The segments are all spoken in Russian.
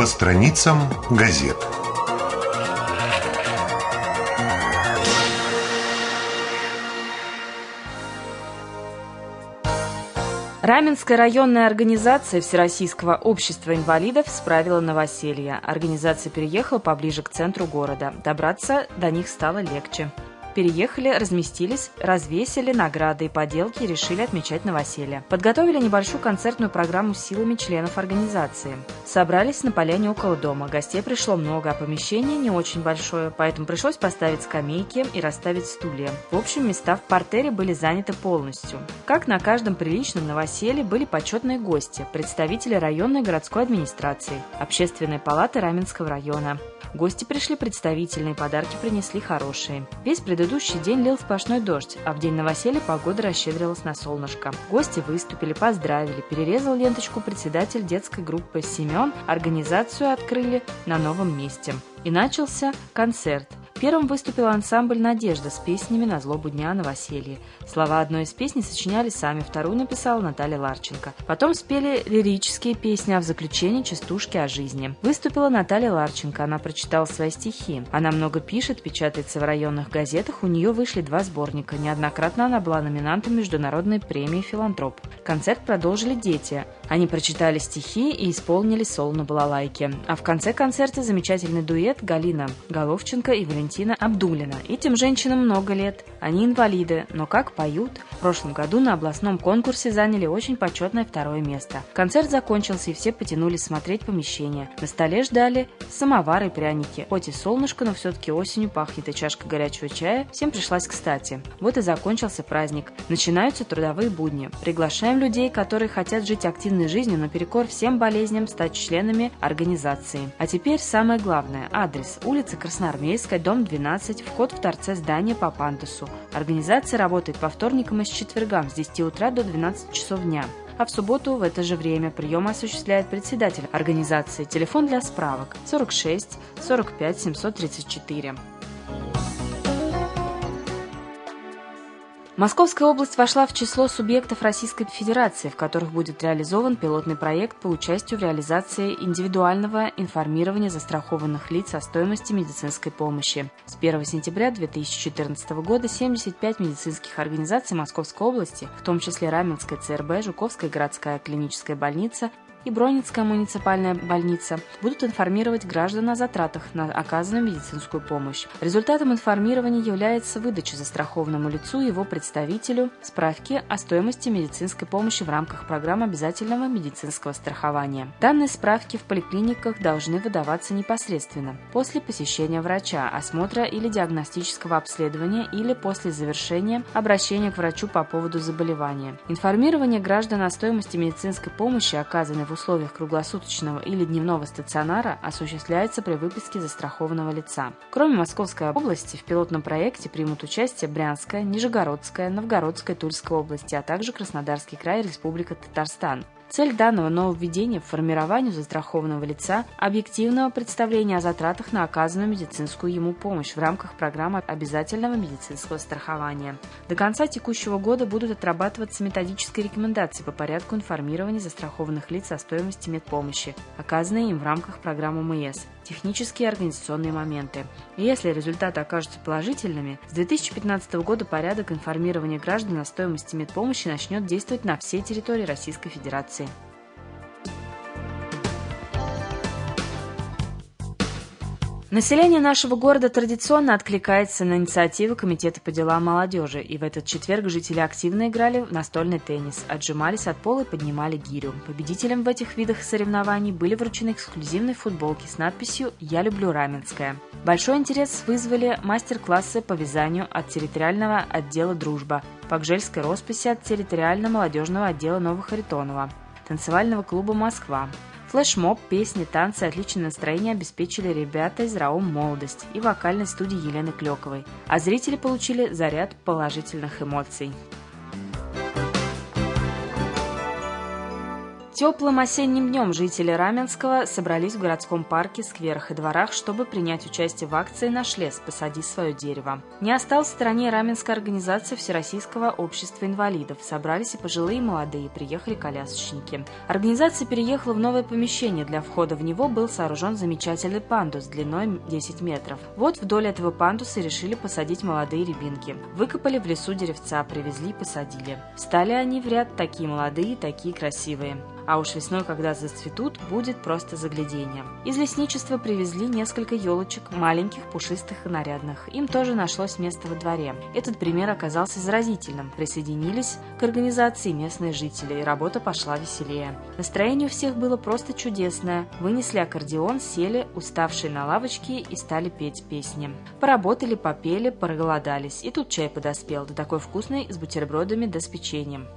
страницам газет. Раменская районная организация Всероссийского общества инвалидов справила новоселье. Организация переехала поближе к центру города. Добраться до них стало легче. Переехали, разместились, развесили награды и поделки и решили отмечать новоселье. Подготовили небольшую концертную программу силами членов организации. Собрались на поляне около дома. Гостей пришло много, а помещение не очень большое, поэтому пришлось поставить скамейки и расставить стулья. В общем, места в партере были заняты полностью. Как на каждом приличном новоселье были почетные гости, представители районной городской администрации, общественной палаты Раменского района. Гости пришли представительные, подарки принесли хорошие. Весь предыдущий день лил сплошной дождь, а в день новоселья погода расщедрилась на солнышко. Гости выступили, поздравили, перерезал ленточку председатель детской группы Семен, организацию открыли на новом месте. И начался концерт. Первым выступил ансамбль «Надежда» с песнями на злобу дня новоселья. Слова одной из песней сочиняли сами, вторую написала Наталья Ларченко. Потом спели лирические песни, а в заключении частушки о жизни. Выступила Наталья Ларченко, она прочитала свои стихи. Она много пишет, печатается в районных газетах, у нее вышли 2 сборника. Неоднократно она была номинантом международной премии «Филантроп». Концерт продолжили дети. Они прочитали стихи и исполнили соло на балалайке. А в конце концерта замечательный дуэт Галина Головченко и Валентина Абдулина. Этим женщинам много лет. Они инвалиды, но как поют. В прошлом году на областном конкурсе заняли очень почетное 2 место. Концерт закончился, и все потянулись смотреть помещение. На столе ждали самовары и пряники. Хоть и солнышко, но все-таки осенью пахнет, и чашка горячего чая всем пришлась кстати. Вот и закончился праздник. Начинаются трудовые будни. Приглашаем людей, которые хотят жить активной жизнью, наперекор всем болезням, стать членами организации. А теперь самое главное. Адрес: улица Красноармейская, дом 12, вход в торце здания по пандусу. Организация работает по вторникам и с четвергам с 10 утра до 12 часов дня. А в субботу в это же время прием осуществляет председатель организации. Телефон для справок 46 45 734. Московская область вошла в число субъектов Российской Федерации, в которых будет реализован пилотный проект по участию в реализации индивидуального информирования застрахованных лиц о стоимости медицинской помощи. С 1 сентября 2014 года 75 медицинских организаций Московской области, в том числе Раменская ЦРБ, Жуковская городская клиническая больница и Бронницкая муниципальная больница, будут информировать граждан о затратах на оказанную медицинскую помощь. Результатом информирования является выдача застрахованному лицу и его представителю справки о стоимости медицинской помощи в рамках программы обязательного медицинского страхования. Данные справки в поликлиниках должны выдаваться непосредственно после посещения врача, осмотра или диагностического обследования или после завершения обращения к врачу по поводу заболевания. Информирование граждан о стоимости медицинской помощи, оказанной в условиях круглосуточного или дневного стационара, осуществляется при выписке застрахованного лица. Кроме Московской области, в пилотном проекте примут участие Брянская, Нижегородская, Новгородская, Тульская области, а также Краснодарский край и Республика Татарстан. Цель данного нововведения в формировании застрахованного лица объективного представления о затратах на оказанную медицинскую ему помощь в рамках программы обязательного медицинского страхования. До конца текущего года будут отрабатываться методические рекомендации по порядку информирования застрахованных лиц о стоимости медпомощи, оказанной им в рамках программы МС, технические и организационные моменты. И если результаты окажутся положительными, с 2015 года порядок информирования граждан о стоимости медпомощи начнет действовать на всей территории Российской Федерации. Население нашего города традиционно откликается на инициативы Комитета по делам молодежи, и в этот четверг жители активно играли в настольный теннис, отжимались от пола и поднимали гирю. Победителям в этих видах соревнований были вручены эксклюзивные футболки с надписью «Я люблю Раменское». Большой интерес вызвали мастер-классы по вязанию от территориального отдела «Дружба», по гжельской росписи от территориально-молодежного отдела Новохаритонова, танцевального клуба «Москва». Флешмоб, песни, танцы, отличное настроение обеспечили ребята из РАО «Молодость» и вокальной студии Елены Клёковой, а зрители получили заряд положительных эмоций. Теплым осенним днем жители Раменского собрались в городском парке, скверах и дворах, чтобы принять участие в акции «Наш лес. Посади свое дерево». Не осталась в стороне Раменская организация Всероссийского общества инвалидов. Собрались и пожилые, и молодые, приехали колясочники. Организация переехала в новое помещение. Для входа в него был сооружен замечательный пандус длиной 10 метров. Вот вдоль этого пандуса решили посадить молодые рябинки. Выкопали в лесу деревца, привезли и посадили. Встали они в ряд, такие молодые, такие красивые. А уж весной, когда зацветут, будет просто загляденье. Из лесничества привезли несколько елочек, маленьких, пушистых и нарядных. Им тоже нашлось место во дворе. Этот пример оказался заразительным. Присоединились к организации местные жители, и работа пошла веселее. Настроение у всех было просто чудесное. Вынесли аккордеон, сели, уставшие на лавочке, и стали петь песни. Поработали, попели, проголодались. И тут чай подоспел, да такой вкусный, с бутербродами да с печеньем.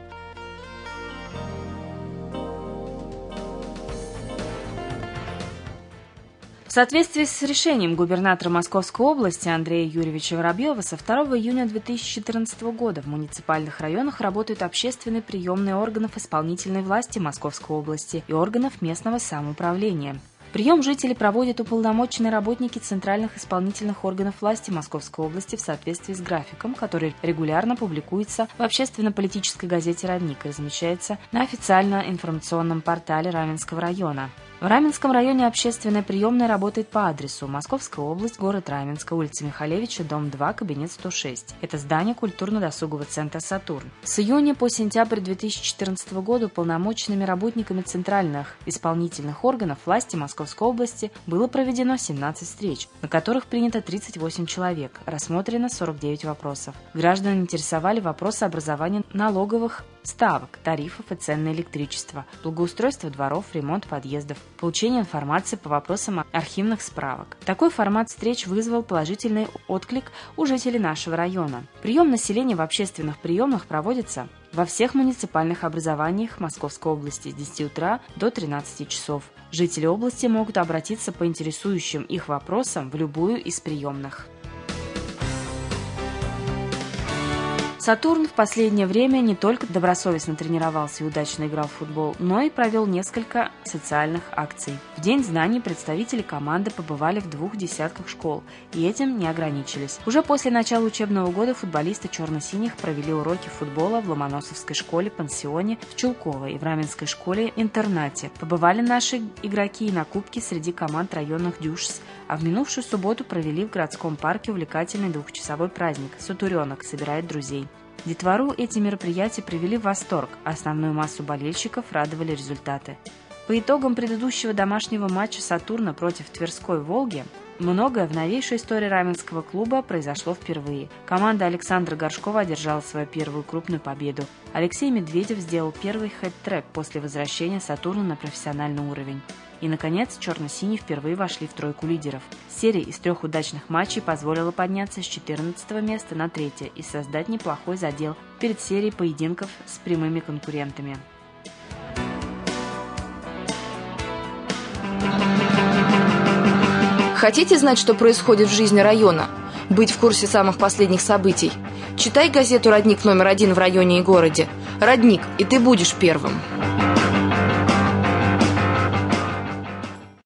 В соответствии с решением губернатора Московской области Андрея Юрьевича Воробьева со 2 июня 2014 года в муниципальных районах работают общественные приемные органов исполнительной власти Московской области и органов местного самоуправления. Прием жителей проводят уполномоченные работники центральных исполнительных органов власти Московской области в соответствии с графиком, который регулярно публикуется в общественно-политической газете «Родник» и размещается на официальном информационном портале Раменского района. В Раменском районе общественная приемная работает по адресу: Московская область, город Раменска, улица Михалевича, дом 2, кабинет 106. Это здание культурно-досугового центра «Сатурн». С июня по сентябрь 2014 года уполномоченными работниками центральных исполнительных органов власти Московской области было проведено 17 встреч, на которых принято 38 человек, рассмотрено 49 вопросов. Граждан интересовали вопросы образования налоговых ставок, тарифов и цен на электричество, благоустройство дворов, ремонт подъездов, получение информации по вопросам архивных справок. Такой формат встреч вызвал положительный отклик у жителей нашего района. Прием населения в общественных приемных проводится во всех муниципальных образованиях Московской области с 10 утра до 13 часов. Жители области могут обратиться по интересующим их вопросам в любую из приемных. «Сатурн» в последнее время не только добросовестно тренировался и удачно играл в футбол, но и провел несколько социальных акций. В День знаний представители команды побывали в 2 десятках школ, и этим не ограничились. Уже после начала учебного года футболисты черно-синих провели уроки футбола в Ломоносовской школе-пансионе в Чулково и в Раменской школе-интернате. Побывали наши игроки и на кубке среди команд районных дюшс, а в минувшую субботу провели в городском парке увлекательный 2-часовой праздник «Сатуренок» собирает друзей. Детвору эти мероприятия привели в восторг, а основную массу болельщиков радовали результаты. По итогам предыдущего домашнего матча «Сатурна» против Тверской «Волги» многое в новейшей истории Раменского клуба произошло впервые. Команда Александра Горшкова одержала свою первую крупную победу. Алексей Медведев сделал первый хэт-трик после возвращения «Сатурна» на профессиональный уровень. И, наконец, черно-синие впервые вошли в тройку лидеров. Серия из 3 удачных матчей позволила подняться с 14 места на 3 и создать неплохой задел перед серией поединков с прямыми конкурентами. Хотите знать, что происходит в жизни района? Быть в курсе самых последних событий? Читай газету «Родник» номер 1 в районе и городе. «Родник», и ты будешь первым.